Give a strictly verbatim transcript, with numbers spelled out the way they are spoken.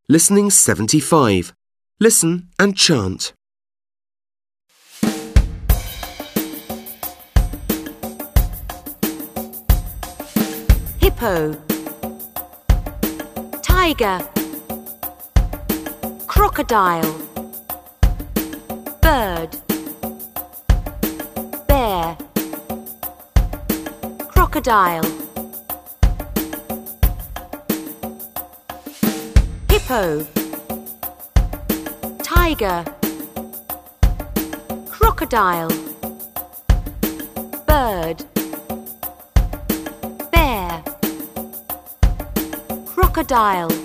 Listening seventy-five. Listen and chant. Hippo, tiger, crocodile, bird, bear, crocodile. Hippo, tiger, crocodile, bird, bear, crocodile.